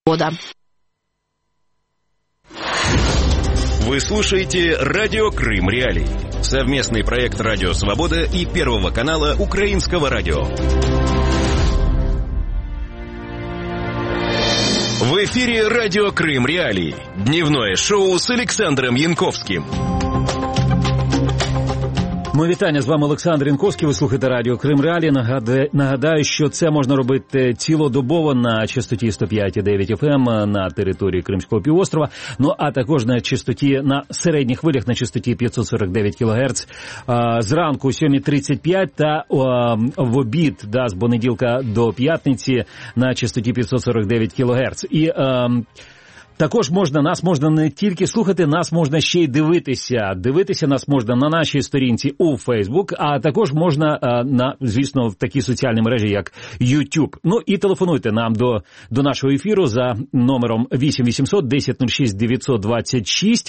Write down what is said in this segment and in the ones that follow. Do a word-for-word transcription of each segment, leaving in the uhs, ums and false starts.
Вы слушаете «Радио Крым Реалии». Совместный проект «Радио Свобода» и Первого канала Украинского радио. В эфире «Радио Крым Реалии». Дневное шоу с Олександром Янковським. Мої вітання, з вами Олександр Янковський, ви слухаєте Радіо Крим Реалії. Нагадаю, що це можна робити цілодобово на частоті сто п'ять і дев'ять еф ем на території Кримського півострова, ну а також на частоті, на середніх хвилях на частоті п'ятсот сорок дев'ять кілогерц зранку о сьомій тридцять п'ять та в обід, да, з понеділка до п'ятниці на частоті п'ятсот сорок дев'ять кілогерц. І також можна, нас можна не тільки слухати, нас можна ще й дивитися. Дивитися нас можна на нашій сторінці у Facebook, а також можна, на, звісно, в такій соціальній мережі, як YouTube. Ну і телефонуйте нам до, до нашого ефіру за номером вісім вісімсот десять нуль шість дев'ятсот двадцять шість.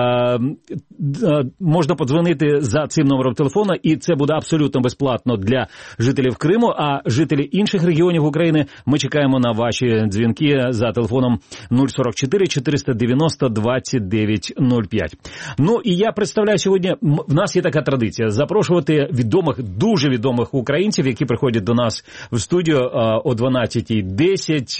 Можна подзвонити за цим номером телефона, і це буде абсолютно безплатно для жителів Криму, а жителі інших регіонів України, ми чекаємо на ваші дзвінки за телефоном нуль сорок чотири чотириста дев'яносто двадцять дев'ять нуль п'ять. Ну і я представляю сьогодні, в нас є така традиція, запрошувати відомих, дуже відомих українців, які приходять до нас в студію о дванадцятій десять,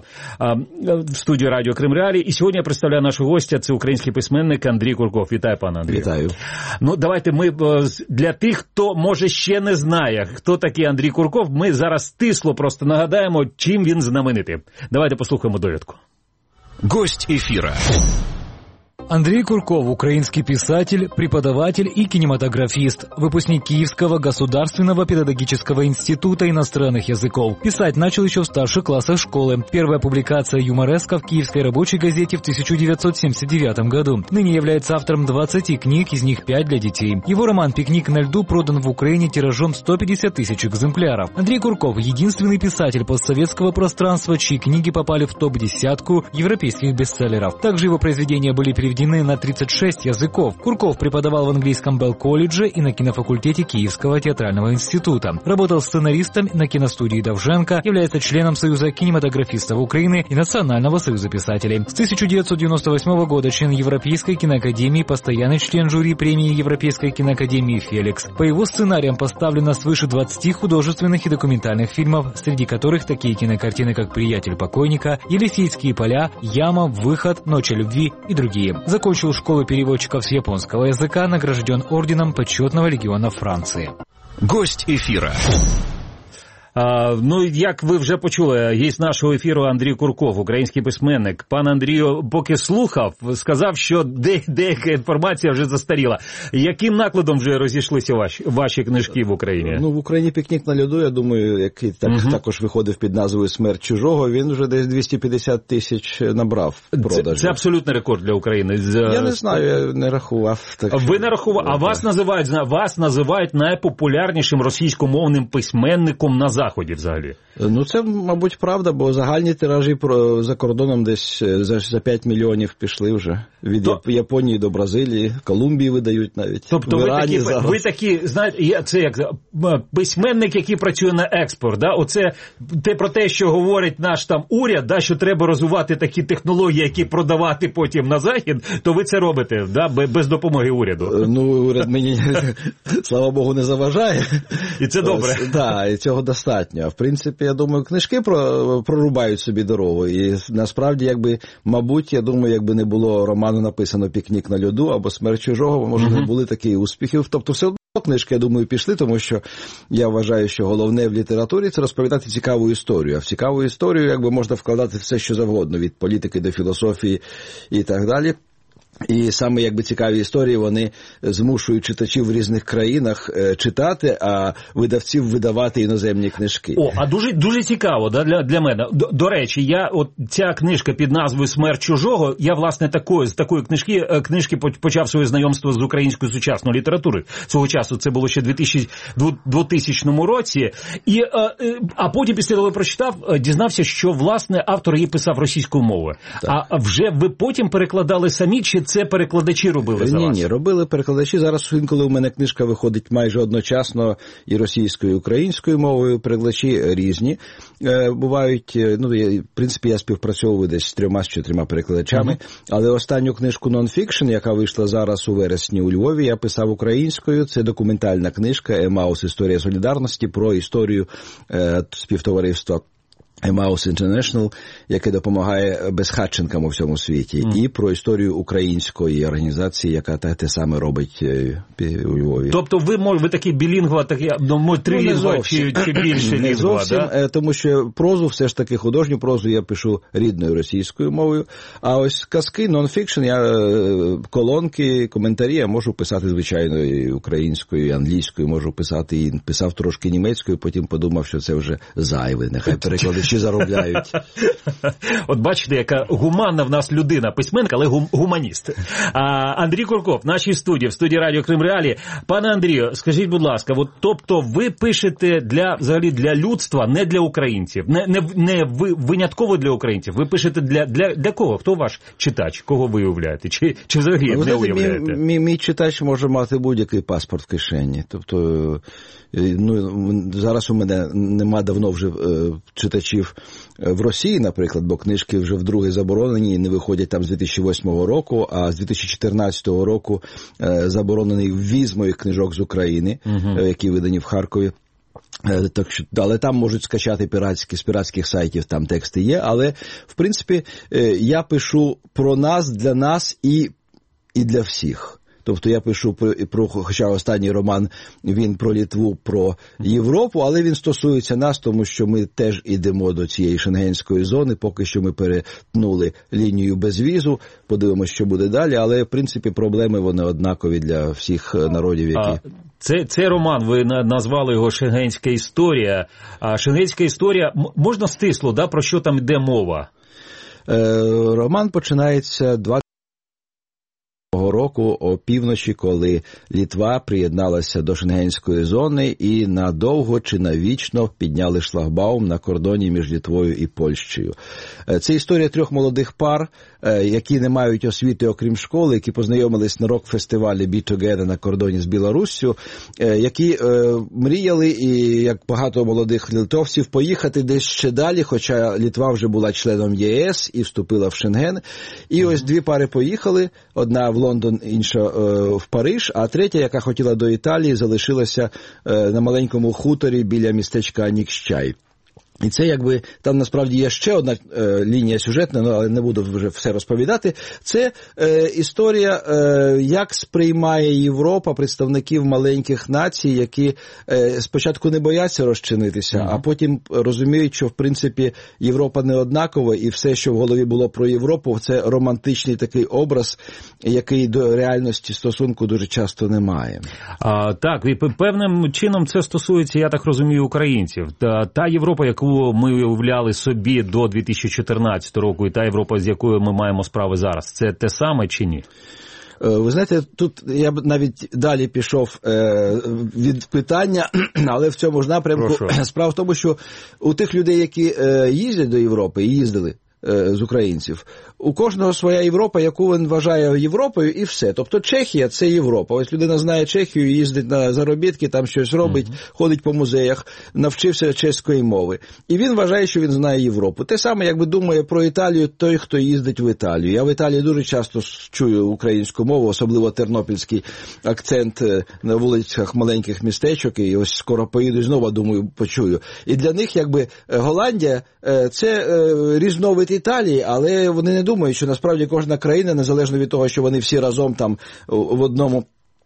в студію Радіо Крим Реалії. І сьогодні я представляю нашого гостя, це український письменник Андрій Курков. Вітаю, пане Андрію. Вітаю. Ну, давайте ми, для тих, хто, може, ще не знає, хто такий Андрій Курков, ми зараз стисло просто нагадаємо, чим він знаменитий. Давайте послухаємо довідку. Гость эфира. Андрей Курков – украинский писатель, преподаватель и кинематографист, выпускник Киевского государственного педагогического института иностранных языков. Писать начал еще в старших классах школы. Первая публикация юмореска в Киевской рабочей газете в тысяча девятьсот семьдесят девятом году. Ныне является автором двадцати книг, из них пять для детей. Его роман «Пикник на льду» продан в Украине тиражом сто пятьдесят тысяч экземпляров. Андрей Курков – единственный писатель постсоветского пространства, чьи книги попали в топ-десятку европейских бестселлеров. Также его произведения были переведены на тридцать шесть языков. Курков преподавал в английском Белл-колледже и на кинофакультете Киевского театрального института. Работал сценаристом на киностудии Довженко, является членом Союза кинематографистов Украины и Национального союза писателей. С тысяча девятьсот девяносто восьмого года член Европейской киноакадемии, постоянный член жюри премии Европейской киноакадемии «Феликс». По его сценариям поставлено свыше двадцати художественных и документальных фильмов, среди которых такие кинокартины, как «Приятель покойника», «Елисейские поля», «Яма», «Выход», «Ночь о любви» и другие. Закончил школу переводчиков с японского языка, награжден орденом Почетного легиона Франции. Гость эфира. А, ну, як ви вже почули, гість нашого ефіру Андрій Курков, український письменник. Пан Андрію, поки слухав, сказав, що де, деяка інформація вже застаріла. Яким накладом вже розійшлися ваші, ваші книжки в Україні? Ну, в Україні «Пікнік на льоду», я думаю, який так, угу. також виходив під назвою «Смерть чужого», він вже десь двісті п'ятдесят тисяч набрав продажу. Це, це абсолютний рекорд для України. Я не знаю, я не рахував. Так, ви не рахували, а вас називають, вас називають найпопулярнішим російськомовним письменником на Заході взагалі. Ну, це, мабуть, правда, бо загальні тиражі про, за кордоном десь за, за п'ять мільйонів пішли вже. Від То... Японії до Бразилії, Колумбії видають навіть. Тобто ви такі, ви такі, знаєте, це як письменник, який працює на експорт, да? Оце те про те, що говорить наш там уряд, да, що треба розвивати такі технології, які продавати потім на Захід, то ви це робите, да, без допомоги уряду. Ну, уряд мені, слава Богу, не заважає. І це добре. Так, да, і цього достатньо. В принципі, я думаю, книжки прорубають собі дорогу. І насправді, якби, мабуть, я думаю, якби не було роману написано «Пікнік на льоду» або «Смерть чужого», може, uh-huh. не були такі успіхів. Тобто все одно книжки, я думаю, пішли, тому що я вважаю, що головне в літературі – це розповідати цікаву історію. А в цікаву історію, якби, можна вкладати все, що завгодно, від політики до філософії і так далі. І саме, якби, цікаві історії, вони змушують читачів в різних країнах е, читати, а видавців видавати іноземні книжки. О, а дуже, дуже цікаво, да, для, для мене. До, до речі, я, от ця книжка під назвою «Смерть чужого», я, власне, такої, з такої книжки, книжки почав своє знайомство з українською сучасною літературою. Свого часу це було ще в двохтисячному році. І, а потім, після того прочитав, дізнався, що, власне, автор її писав російською мовою. Так. А вже ви потім перекладали самі, чи чи це перекладачі робили за ні, вас? Ні, робили перекладачі. Зараз інколи у мене книжка виходить майже одночасно і російською, і українською мовою. Перекладачі різні е, бувають. Ну, я, в принципі, я співпрацьовую десь з трьома, з чотирма перекладачами. Uh-huh. Але останню книжку «Нонфікшн», яка вийшла зараз у вересні у Львові, я писав українською. Це документальна книжка «Емаус. Історія солідарності» про історію е, співтовариства Emmaus International, яке допомагає безхатченкам у всьому світі, mm. і про історію української організації, яка те, те саме робить у Львові. Тобто ви, ви такий білінгва, такий, ну, трилінгва, ну, чи, чи більше не лінгва, зовсім, да? Тому що прозу, все ж таки художню прозу я пишу рідною російською мовою, а ось казки, нон-фікшн, я колонки, коментарі я можу писати, звичайно, і українською, і англійською, можу писати, і писав трошки німецькою, потім подумав, що це вже зайве, нехай перекладачі заробляють. От бачите, яка гуманна в нас людина, письменка, але гум, гуманіст. А, Андрій Курков, в нашій студії, в студії Радіо Крим Реалії. Пане Андрію, скажіть, будь ласка, от, тобто ви пишете для, взагалі, для людства, не для українців, не, не, не ви, винятково для українців, ви пишете для, для, для кого? Хто ваш читач? Кого ви уявляєте? Чи, чи взагалі ви не уявляєте? Мій, мій, мій читач може мати будь-який паспорт в кишені. Тобто, ну, зараз у мене нема давно вже е, читачів в Росії, наприклад, бо книжки вже вдруге заборонені і не виходять там з дві тисячі восьмого року, а з дві тисячі чотирнадцятого року е, заборонений ввіз моїх книжок з України, uh-huh. е, які видані в Харкові. Е, так, але там можуть скачати піратські, з піратських сайтів, там тексти є, але, в принципі, е, я пишу про нас, для нас і, і для всіх. Тобто я пишу про, про, хоча останній роман, він про Литву, про Європу, але він стосується нас, тому що ми теж йдемо до цієї шенгенської зони, поки що ми перетнули лінію безвізу, подивимося, що буде далі, але, в принципі, проблеми вони однакові для всіх народів, які... А, це, цей роман, ви назвали його «Шенгенська історія». А «Шенгенська історія», можна стисло, да, про що там йде мова? Е, роман починається двадцять року опівночі, коли Литва приєдналася до шенгенської зони і надовго чи навічно підняли шлагбаум на кордоні між Литвою і Польщею. Це історія трьох молодих пар, які не мають освіти, окрім школи, які познайомились на рок-фестивалі Be Together на кордоні з Білоруссю, які мріяли, і як багато молодих литовців, поїхати десь ще далі, хоча Литва вже була членом ЄС і вступила в Шенген. І ось дві пари поїхали, одна в Лондон, інша е, в Париж, а третя, яка хотіла до Італії, залишилася е, на маленькому хуторі біля містечка Нікщай. І це якби, там насправді є ще одна е, лінія сюжетна, але не буду вже все розповідати. Це е, історія, е, як сприймає Європа представників маленьких націй, які е, спочатку не бояться розчинитися, mm-hmm. а потім розуміють, що в принципі Європа не однакова, і все, що в голові було про Європу, це романтичний такий образ, який до реальності стосунку дуже часто не має. А, так, і певним чином це стосується, я так розумію, українців. Та, та Європа, яку ми уявляли собі до дві тисячі чотирнадцятого року, і та Європа, з якою ми маємо справи зараз, це те саме чи ні? Ви знаєте, тут я б навіть далі пішов е, від питання, але в цьому ж напрямку Прошу. Справа в тому, що у тих людей, які е, їздять до Європи і їздили е, з українців, у кожного своя Європа, яку він вважає Європою, і все. Тобто Чехія – це Європа. Ось людина знає Чехію, їздить на заробітки, там щось робить, mm-hmm. ходить по музеях, навчився чеської мови. І він вважає, що він знає Європу. Те саме, якби думає про Італію той, хто їздить в Італію. Я в Італії дуже часто чую українську мову, особливо тернопільський акцент на вулицях маленьких містечок, і ось скоро поїду і знову, думаю, почую. І для них, якби, Голландія – це різновид Італії, але вони не думаю, що насправді кожна країна, незалежно від того, що вони всі разом там в одному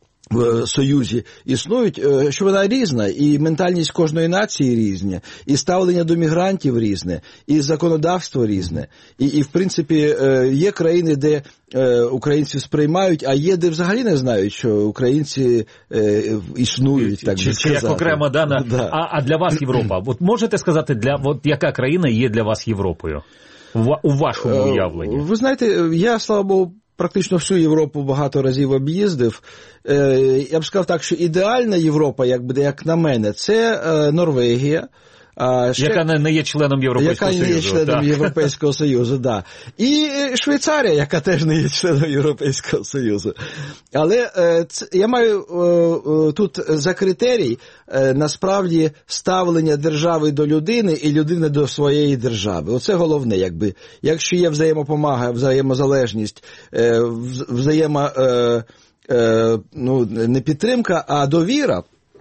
в Союзі існують, що вона різна, і ментальність кожної нації різна, і ставлення до мігрантів різне, і законодавство різне. І, і в принципі, є країни, де українців сприймають, а є, де взагалі не знають, що українці існують, так би сказати. Як окрема дана. Да. А, а для вас Європа? От можете сказати, для, от яка країна є для вас Європою? У вашому уявленні? Ви знаєте, я, слава Богу, практично всю Європу багато разів об'їздив. Я б сказав так, що ідеальна Європа, якби, як на мене, це Норвегія, А ще... Яка не, не є членом Європейського яка Союзу. Яка не є членом так. Європейського Союзу, да. І Швейцарія, яка теж не є членом Європейського Союзу. Але е, це, я маю е, тут за критерій, е, насправді, ставлення держави до людини і людини до своєї держави. Оце головне, якби. Якщо є взаємопомага, взаємозалежність, е, взаємо, е, е, ну, не підтримка, а довіра,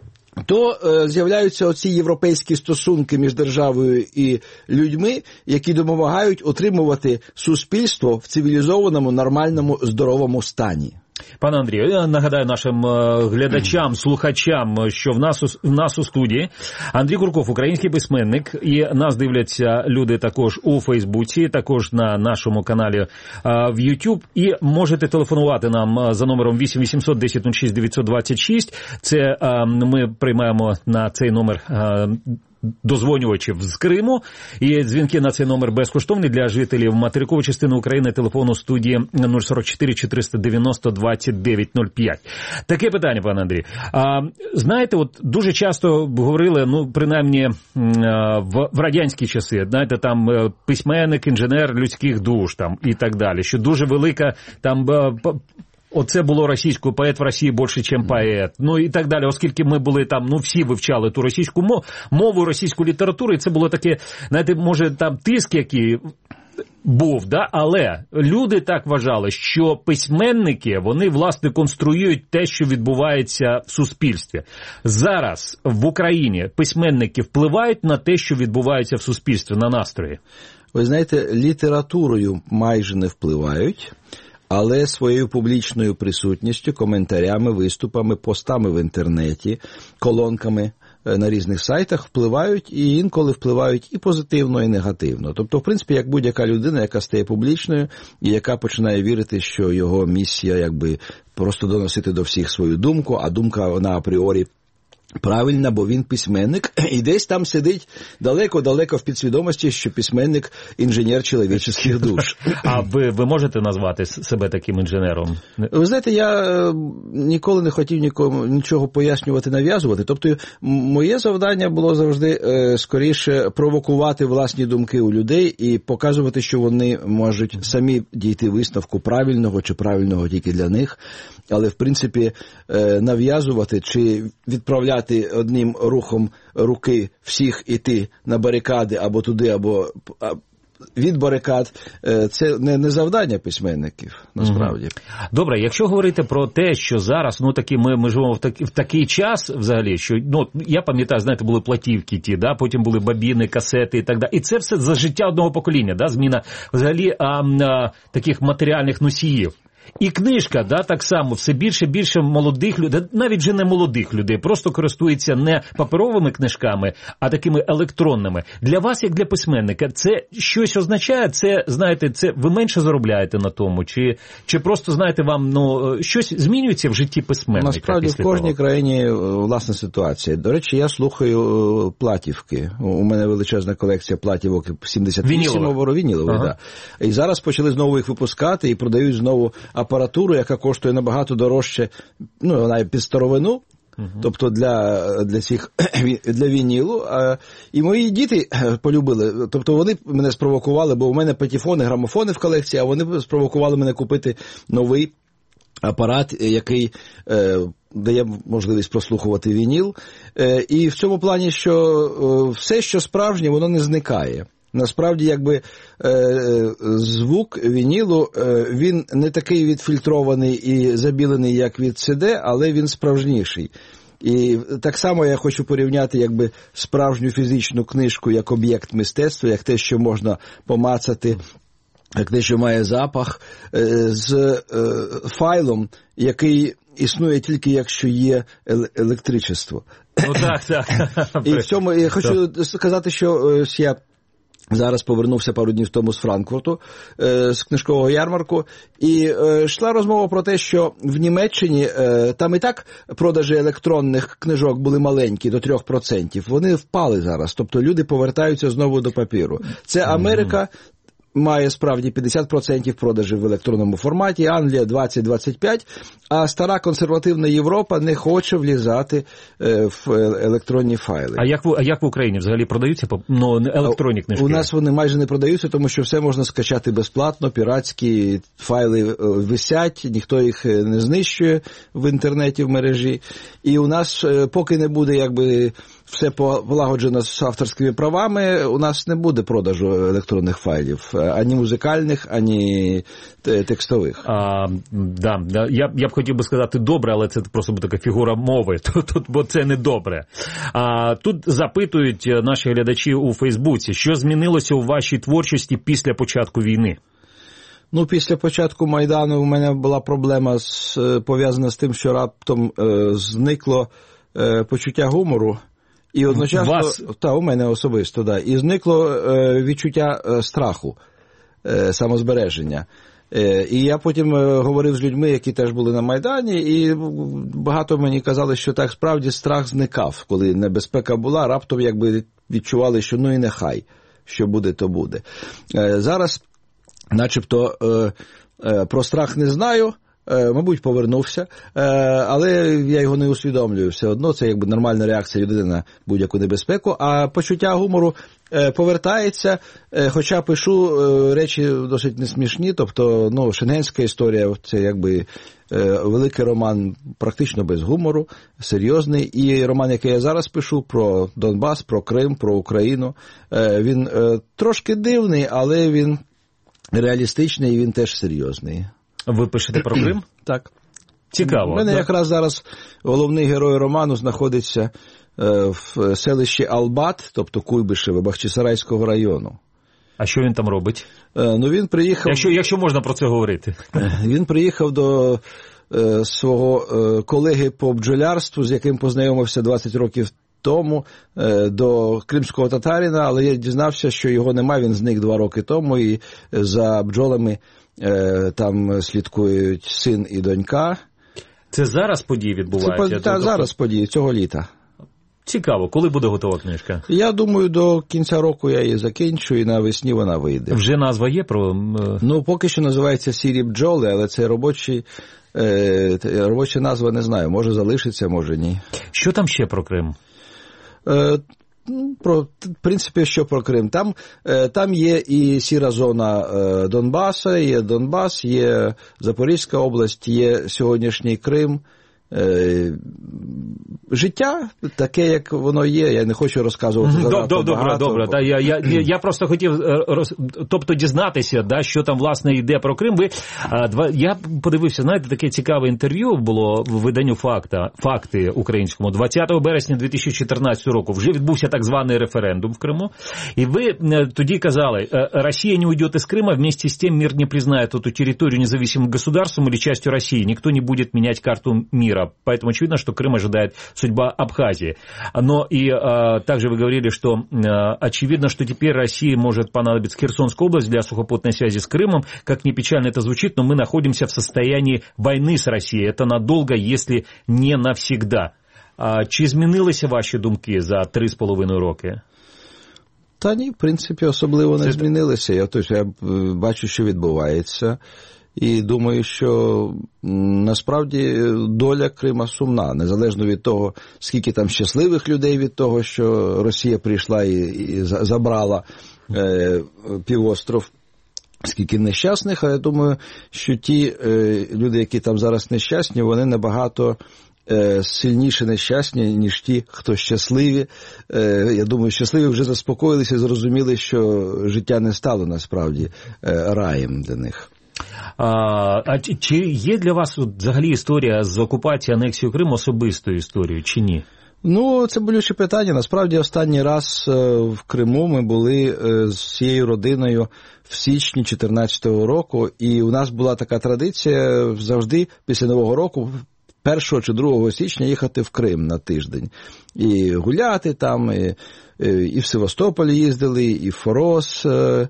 то е, з'являються оці європейські стосунки між державою і людьми, які допомагають утримувати суспільство в цивілізованому, нормальному, здоровому стані. Пане Андрію, я нагадаю нашим глядачам, слухачам, що в нас, в нас у студії Андрій Курков, український письменник, і нас дивляться люди також у Фейсбуці, також на нашому каналі в YouTube, і можете телефонувати нам за номером вісім вісімсот десять нуль шість дев'ятсот двадцять шість. Це ми приймаємо на цей номер дозвонювачів з Криму, і дзвінки на цей номер безкоштовні для жителів материкової частини України, телефону студії нуль сорок чотири чотириста дев'яносто двадцять дев'ять нуль п'ять. Таке питання, пане Андрій. А, знаєте, от дуже часто говорили, ну, принаймні в, в радянські часи, знаєте, там письменник, інженер людських душ там і так далі, що дуже велика там оце було російською, поет в Росії більше, ніж поет, ну і так далі, оскільки ми були там, ну всі вивчали ту російську мову, мову, російську літературу, і це було таке, знаєте, може там тиск який був, да? Але люди так вважали, що письменники, вони, власне, конструюють те, що відбувається в суспільстві. Зараз в Україні письменники впливають на те, що відбувається в суспільстві, на настрої? Ви знаєте, літературою майже не впливають, але своєю публічною присутністю, коментарями, виступами, постами в інтернеті, колонками на різних сайтах впливають, і інколи впливають і позитивно, і негативно. Тобто, в принципі, як будь-яка людина, яка стає публічною, і яка починає вірити, що його місія, якби, просто доносити до всіх свою думку, а думка, вона апріорі правильно, бо він письменник, і десь там сидить далеко-далеко в підсвідомості, що письменник – інженер чоловічих душ. А ви, ви можете назвати себе таким інженером? Ви знаєте, я ніколи не хотів нікому нічого пояснювати, нав'язувати. Тобто, моє завдання було завжди, е, скоріше, провокувати власні думки у людей і показувати, що вони можуть самі дійти висновку правильного чи правильного тільки для них. Але, в принципі, е, нав'язувати чи відправляти одним рухом руки всіх іти на барикади або туди, або від барикад, це не, не завдання письменників, насправді. Добре, якщо говорити про те, що зараз, ну такі ми, ми живемо в, так, в такий час взагалі, що, ну, я пам'ятаю, знаєте, були платівки ті, да, потім були бабіни, касети і так далі. І це все за життя одного покоління, да, зміна взагалі а, а, таких матеріальних носіїв. І книжка, да, так само, все більше і більше молодих людей, навіть вже не молодих людей, просто користуються не паперовими книжками, а такими електронними. Для вас, як для письменника, це щось означає? Це, знаєте, це ви менше заробляєте на тому? Чи, чи просто, знаєте, вам, ну, щось змінюється в житті письменника? Насправді, в кожній того? країні власна ситуація. До речі, я слухаю платівки. У мене величезна колекція платівок сімдесят вісім обору вінілових, ага. да. І зараз почали знову їх випускати і продають знову апаратуру, яка коштує набагато дорожче, ну, вона під старовину, uh-huh. тобто для, для, цих, для вінілу. І мої діти полюбили, тобто вони мене спровокували, бо у мене патефони, грамофони в колекції, а вони спровокували мене купити новий апарат, який е, дає можливість прослухувати вініл. Е, і в цьому плані, що е, все, що справжнє, воно не зникає. Насправді, якби е, звук вінілу, е, він не такий відфільтрований і забілений, як від Сі Ді, але він справжніший. І так само я хочу порівняти, якби, справжню фізичну книжку як об'єкт мистецтва, як те, що можна помацати, як те, що має запах, е, з е, файлом, який існує тільки, якщо є електричество. Ну так, так. І в цьому я хочу сказати, що ось я зараз повернувся пару днів тому з Франкфурту, з книжкового ярмарку, і йшла розмова про те, що в Німеччині там і так продажі електронних книжок були маленькі, до трьох відсотків. Вони впали зараз, тобто люди повертаються знову до папіру. Це Америка, має справді п'ятдесят відсотків продажів в електронному форматі, Англія двадцять-двадцять п'ять відсотків, а стара консервативна Європа не хоче влізати в електронні файли. А як в, а як в Україні взагалі продаються ну, електронні книжки? У нас вони майже не продаються, тому що все можна скачати безплатно, піратські файли висять, ніхто їх не знищує в інтернеті, в мережі. І у нас, поки не буде якби все полагоджено з авторськими правами, у нас не буде продажу електронних файлів, ані музикальних, ані текстових. А, да, да. Я, я б хотів би сказати добре, але це просто буде така фігура мови, тут, тут, бо це не добре. А, тут запитують наші глядачі у Фейсбуці, що змінилося у вашій творчості після початку війни? Ну, після початку Майдану у мене була проблема з, пов'язана з тим, що раптом е, зникло е, почуття гумору. І одночасно, Вас? Та, у мене особисто, да. І зникло е, відчуття е, страху, е, самозбереження. Е, і я потім е, говорив з людьми, які теж були на Майдані, і багато мені казали, що так справді страх зникав, коли небезпека була, раптом якби відчували, що ну і нехай, що буде, то буде. Е, зараз, начебто, е, е, про страх не знаю. Мабуть, повернувся, але я його не усвідомлюю все одно, це якби нормальна реакція людини на будь-яку небезпеку, а почуття гумору повертається, хоча пишу речі досить несмішні, тобто, ну, шенгенська історія, це якби великий роман практично без гумору, серйозний, і роман, який я зараз пишу про Донбас, про Крим, про Україну, він трошки дивний, але він реалістичний і він теж серйозний. Ви пишете про Крим? Так. Цікаво. У мене да? якраз зараз головний герой роману знаходиться е, в селищі Албат, тобто Куйбишеве, Бахчисарайського району. А що він там робить? Е, ну, він приїхав... Якщо, якщо можна про це говорити. Він приїхав до е, свого е, колеги по бджолярству, з яким познайомився двадцять років тому, е, до кримського татарина, але я дізнався, що його немає, він зник два роки тому, і за бджолами там слідкують син і донька. Це зараз події відбуваються? Це, та, зараз події, цього літа. Цікаво. Коли буде готова книжка? Я думаю, до кінця року я її закінчу, і навесні вона вийде. Вже назва є про... Ну, поки що називається «Сірі бджоли», але це робочий, е, робоча назва, не знаю. Може залишиться, може ні. Що там ще про Крим? Е, Про, в принципі, що про Крим. Там, там є і сіра зона Донбаса, є Донбас, є Запорізька область, є сьогоднішній Крим. Життя таке, як воно є, я не хочу розказувати занадто добре, багато. Добре, добре. Я, я, я, я просто хотів роз, тобто дізнатися, да, що там, власне, йде про Крим. Ви, а, два, я подивився, знаєте, таке цікаве інтерв'ю було в виданню «Факта», «Факти» українському. двадцятого березня дві тисячі чотирнадцятого року вже відбувся так званий референдум в Криму. І ви тоді казали, Росія не уйдет из Крыма, вместе с тем мир не признает эту территорию независимым государством или частью России. Никто не будет менять карту мира. Поэтому очевидно, что Крым ожидает судьба Абхазии. Но и а, также вы говорили, что а, очевидно, что теперь России может понадобиться Херсонская область для сухопутной связи с Крымом. Как ни печально это звучит, но мы находимся в состоянии войны с Россией. Это надолго, если не навсегда. А, чи змінилися ваші думки за три з половиною роки? Та ні, в принципі, особливо не Це... змінилися. Я, тобто, я бачу, що відбувається. І думаю, що насправді доля Крима сумна, незалежно від того, скільки там щасливих людей від того, що Росія прийшла і, і забрала е, півостров, скільки нещасних, але я думаю, що ті е, люди, які там зараз нещасні, вони набагато е, сильніше нещасні, ніж ті, хто щасливі. Е, я думаю, щасливі вже заспокоїлися і зрозуміли, що життя не стало насправді е, раєм для них. А, а чи є для вас взагалі історія з окупацією, анексією Криму особистою історією, чи ні? Ну, це болюче питання. Насправді, останній раз в Криму ми були з цією родиною в січні чотирнадцятого року, і у нас була така традиція завжди після Нового року, першого чи другого січня їхати в Крим на тиждень. І гуляти там, і, і в Севастополь їздили, і в Форос,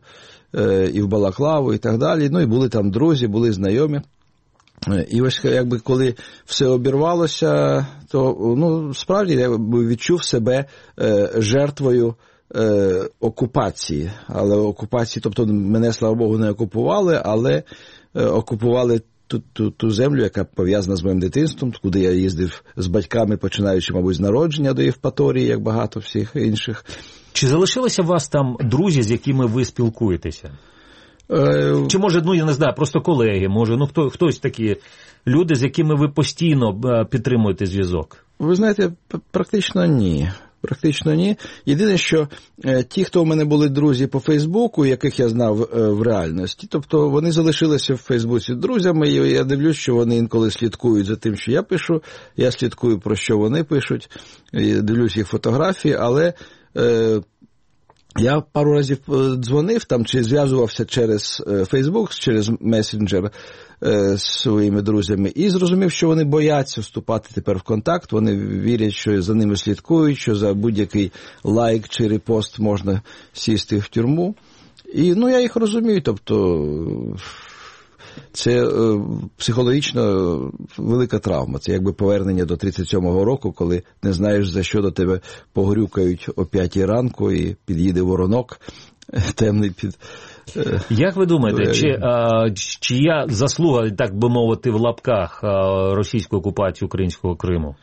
і в Балаклаву, і так далі. Ну, і були там друзі, були знайомі. І ось, якби, коли все обірвалося, то, ну, справді, я відчув себе жертвою е, окупації. Але окупації, тобто мене, слава Богу, не окупували, але е, окупували ту, ту, ту землю, яка пов'язана з моїм дитинством, куди я їздив з батьками, починаючи, мабуть, з народження до Євпаторії, як багато всіх інших. Чи залишилися у вас там друзі, з якими ви спілкуєтеся? Е... Чи, може, ну, я не знаю, просто колеги, може, ну, хто, хтось такі люди, з якими ви постійно підтримуєте зв'язок? Ви знаєте, практично ні. Практично ні. Єдине, що е, ті, хто у мене були друзі по Фейсбуку, яких я знав е, в реальності, тобто вони залишилися в Фейсбуці друзями, і я дивлюсь, що вони інколи слідкують за тим, що я пишу, я слідкую, про що вони пишуть, я дивлюсь їх фотографії, але е, я пару разів дзвонив там, чи зв'язувався через Фейсбук, через месенджер з своїми друзями, і зрозумів, що вони бояться вступати тепер в контакт, вони вірять, що за ними слідкують, що за будь-який лайк чи репост можна сісти в тюрму. І, ну, я їх розумію, тобто це е, психологічно велика травма. Це якби повернення до тридцять сьомого року, коли не знаєш, за що до тебе погрюкають о п'ятій ранку і під'їде воронок темний під... Е, Як ви думаєте, чи, а, чия заслуга, так би мовити, в лапках російської окупації українського Криму?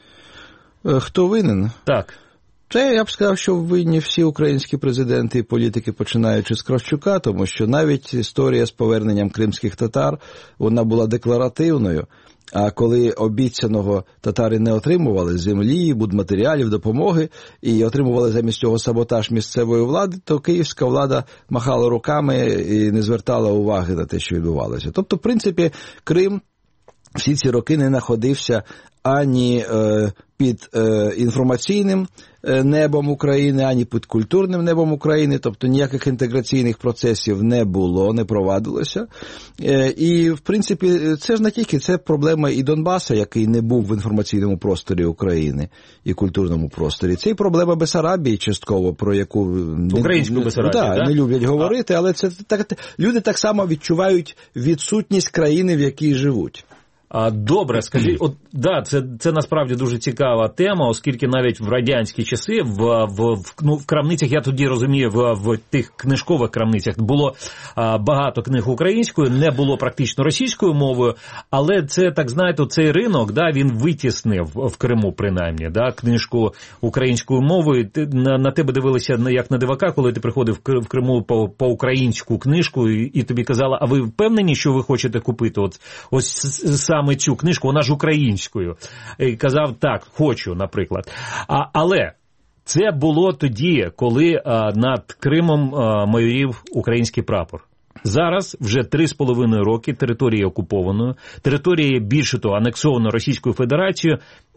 Е, хто винен? Так. Це, я б сказав, що винні всі українські президенти і політики, починаючи з Кравчука, тому що навіть історія з поверненням кримських татар, вона була декларативною, а коли обіцяного татари не отримували землі, будматеріалів, допомоги, і отримували замість цього саботаж місцевої влади, то київська влада махала руками і не звертала уваги на те, що відбувалося. Тобто, в принципі, Крим всі ці роки не знаходився ані е, під е, інформаційним е, небом України, ані під культурним небом України, тобто ніяких інтеграційних процесів не було, не провадилося. Е, і, в принципі, це ж не тільки, це проблема і Донбаса, який не був в інформаційному просторі України і культурному просторі. Це і проблема Бессарабії частково, про яку українську не, Бессарабію, да, да? не люблять говорити, але це так, люди так само відчувають відсутність країни, в якій живуть. Добре, скажіть, от, да, це, це насправді дуже цікава тема, оскільки навіть в радянські часи, в, в, в, ну, в крамницях, я тоді розумію, в, в тих книжкових крамницях було а, багато книг українською, не було практично російською мовою, але це, так знаєте, цей ринок, да, він витіснив в Криму, принаймні, да, книжку українською мовою. Ти, на, на тебе дивилися як на дивака, коли ти приходив в Криму по, по українську книжку, і, і тобі казали, а ви впевнені, що ви хочете купити от, ось сам саме цю книжку, вона ж українською. І казав, так, хочу, наприклад. А, але це було тоді, коли а, над Кримом а, майорів український прапор. Зараз вже три з половиною роки територія окупованою, територія більше того анексована Російською Федерацією.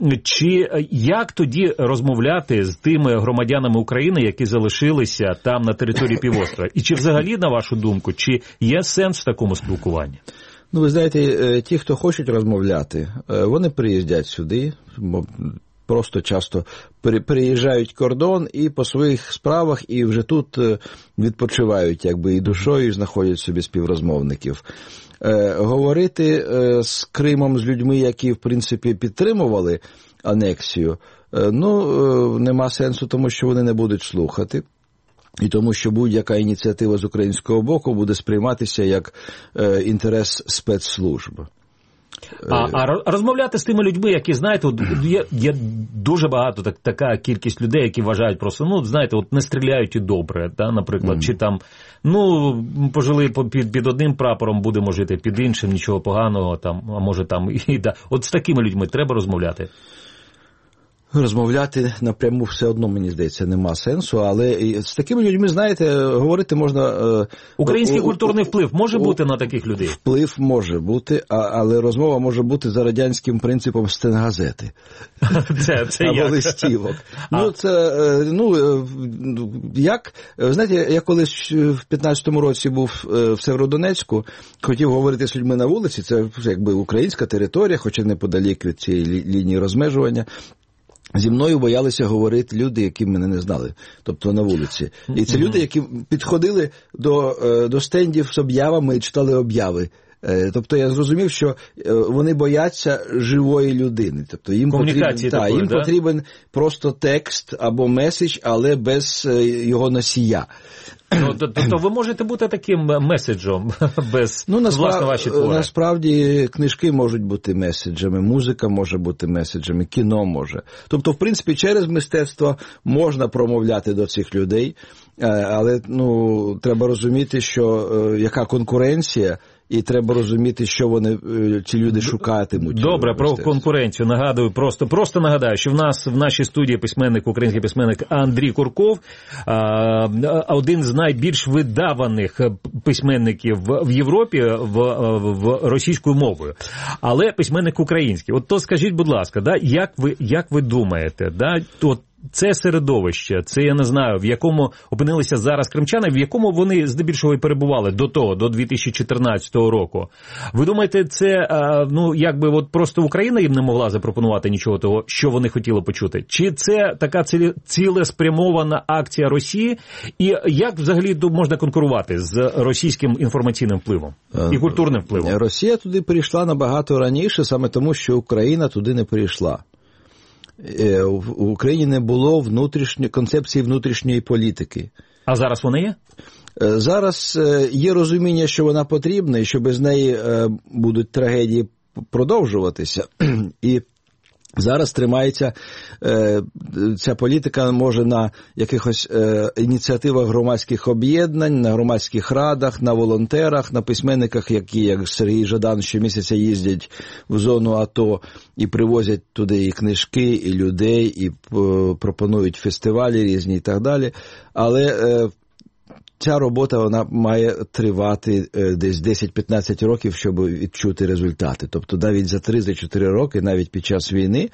Чи як тоді розмовляти з тими громадянами України, які залишилися там на території півострова? І чи взагалі, на вашу думку, чи є сенс в такому спілкуванні? Ну, ви знаєте, ті, хто хочуть розмовляти, вони приїздять сюди, просто часто переїжджають кордон і по своїх справах, і вже тут відпочивають, якби, і душою, і знаходять собі співрозмовників. Говорити з Кримом, з людьми, які, в принципі, підтримували анексію, ну, нема сенсу, тому що вони не будуть слухати. І тому, що будь-яка ініціатива з українського боку буде сприйматися як е, інтерес спецслужб. А, а розмовляти з тими людьми, які, знаєте, от, є, є дуже багато, так, така кількість людей, які вважають просто, ну, знаєте, от не стріляють і добре, да, наприклад, mm. чи там, ну, пожили під, під одним прапором, будемо жити під іншим, нічого поганого, там, а може там, і, да. От з такими людьми треба розмовляти. Розмовляти напряму все одно, мені здається, нема сенсу, але з такими людьми, знаєте, говорити можна... Український у, культурний вплив може у, бути на таких людей? Вплив може бути, а, але розмова може бути за радянським принципом стенгазети. Це, це або як? листівок. А. Ну, це, ну, як, знаєте, я колись в п'ятнадцятому році був в Сєвєродонецьку, хотів говорити з людьми на вулиці, це якби українська територія, хоча неподалік від цієї лінії розмежування. Зі мною боялися говорити люди, які мене не знали, тобто на вулиці. І це люди, які підходили до, до стендів з об'явами і читали об'яви Тобто я зрозумів, що вони бояться живої людини. Тобто їм потрібен, та, такої, їм да? потрібен просто текст або меседж, але без його носія. Ну, то, то ви можете бути таким меседжем без, ну, насправ... власне, ваші твори? Насправді, книжки можуть бути меседжами, музика може бути меседжами, кіно може. Тобто, в принципі, через мистецтво можна промовляти до цих людей, але, ну, треба розуміти, що яка конкуренція, і треба розуміти, що вони, ці люди шукатимуть. Добре, про конкуренцію нагадую, просто, просто нагадаю, що в нас в нашій студії письменник, український письменник Андрій Курков, один з найбільш видаваних письменників в Європі в, в російською мовою, але письменник український. От то скажіть, будь ласка, да, як ви, як ви думаєте, да, от це середовище, це, я не знаю, в якому опинилися зараз кримчани, в якому вони здебільшого і перебували до того, до дві тисячі чотирнадцятого року. Ви думаєте, це, ну, якби от просто Україна їм не могла запропонувати нічого того, що вони хотіли почути? Чи це така цілеспрямована акція Росії? І як взагалі можна конкурувати з російським інформаційним впливом і культурним впливом? Росія туди прийшла набагато раніше, саме тому, що Україна туди не прийшла. В Україні не було внутрішньої концепції внутрішньої політики. А зараз вона є? Зараз є розуміння, що вона потрібна, і що без неї будуть трагедії продовжуватися. І зараз тримається е, ця політика, може, на якихось е, ініціативах громадських об'єднань, на громадських радах, на волонтерах, на письменниках, які, як Сергій Жадан, щомісяця їздять в зону АТО і привозять туди і книжки, і людей, і е, пропонують фестивалі різні і так далі. Але е, ця робота, вона має тривати е, десь десять-п'ятнадцять років, щоб відчути результати. Тобто навіть за три-чотири роки, навіть під час війни,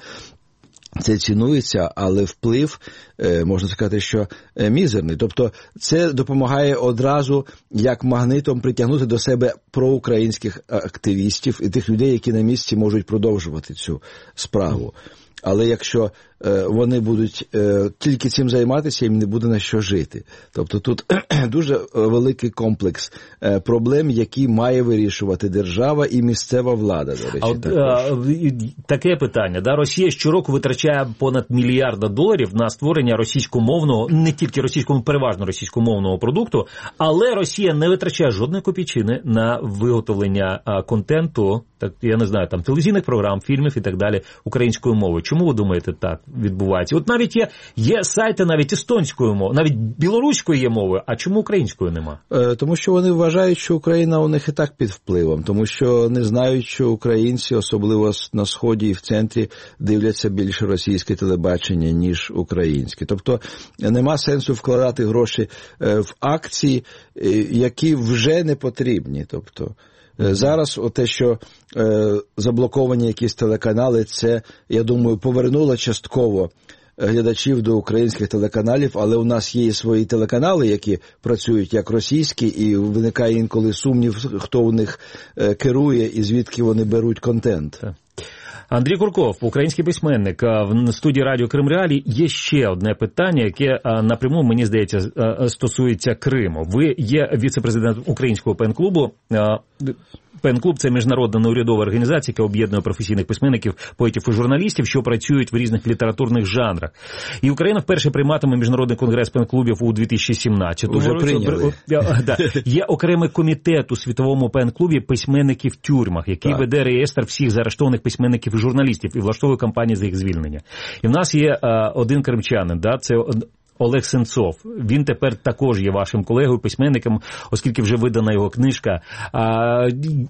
це цінується, але вплив, е, можна сказати, що е, мізерний. Тобто це допомагає одразу як магнитом притягнути до себе проукраїнських активістів і тих людей, які на місці можуть продовжувати цю справу. Але якщо е, вони будуть е, тільки цим займатися, їм не буде на що жити. Тобто тут дуже великий комплекс е, проблем, які має вирішувати держава і місцева влада, до речі. А от, а, таке питання. Да? Росія щороку витрачає понад мільярда доларів на створення російськомовного, не тільки російському, переважно російськомовного продукту, але Росія не витрачає жодної копійчини на виготовлення а, контенту, так, я не знаю, там, телевізійних програм, фільмів і так далі, українською мовою. Чому ви думаєте, так відбувається? От навіть є, є сайти навіть естонською мовою, навіть білоруською є мовою, а чому українською нема? Е, тому що вони вважають, що Україна у них і так під впливом, тому що не знають, що українці, особливо на Сході і в центрі, дивляться більше російське телебачення, ніж українське. Тобто нема сенсу вкладати гроші е, в акції, е, які вже не потрібні. Тобто зараз те, що е, заблоковані якісь телеканали, це, я думаю, повернуло частково глядачів до українських телеканалів, але у нас є свої телеканали, які працюють як російські, і виникає інколи сумнів, хто у них е, керує і звідки вони беруть контент. Андрій Курков, український письменник, в студії радіо Крим Реалій. Є ще одне питання, яке напряму, мені здається, стосується Криму. Ви є віце-президентом українського пен-клубу. Пен-клуб – це міжнародна неурядова організація, яка об'єднує професійних письменників, поетів і журналістів, що працюють в різних літературних жанрах. І Україна вперше прийматиме міжнародний конгрес пен-клубів у дві тисячі сімнадцятому Уже році. прийняли. Да. Є окремий комітет у світовому пен-клубі письменників в тюрмах, який так. веде реєстр всіх заарештованих письменників і журналістів і влаштовує кампанії за їх звільнення. І в нас є а, один кримчанин, да, це Олег Сенцов. Він тепер також є вашим колегою, письменником, оскільки вже видана його книжка. А,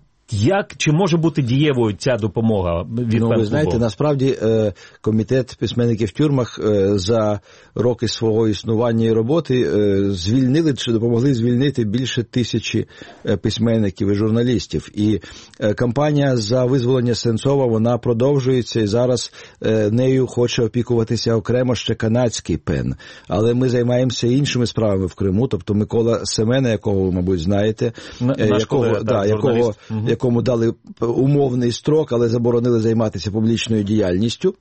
як, чи може бути дієвою ця допомога від пен-клубу? Ну, ви знаєте, насправді комітет письменників в тюрмах за роки свого існування і роботи звільнили, чи допомогли звільнити більше тисячі письменників і журналістів. І кампанія за визволення Сенцова, вона продовжується, і зараз нею хоче опікуватися окремо ще канадський пен. Але ми займаємося іншими справами в Криму, тобто Микола Семена, якого ви, мабуть, знаєте, Наш якого, колега, да, так, якого, угу. якому дали умовний строк, але заборонили займатися публічною діяльністю.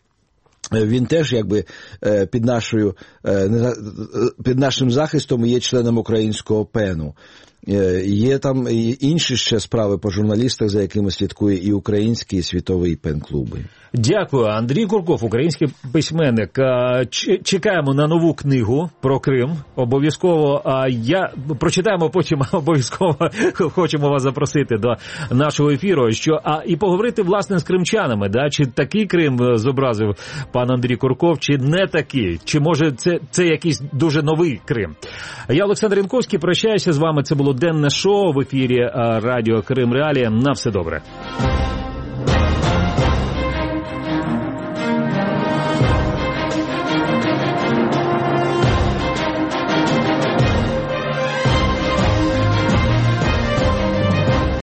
Він теж якби під нашою, під нашим захистом є членом українського пену. Є там і інші ще справи по журналістах, за якими слідкує і український, і світовий пен-клуби. Дякую. Андрій Курков, український письменник. Чекаємо на нову книгу про Крим. Обов'язково, я прочитаємо, потім обов'язково хочемо вас запросити до нашого ефіру, що а і поговорити, власне, з кримчанами, да? Чи такий Крим зобразив пан Андрій Курков, чи не такий, чи може це, це якийсь дуже новий Крим. Я, Олександр Янковський, прощаюся з вами. Це було денне шоу в ефірі радіо Крим Реалії. На все добре.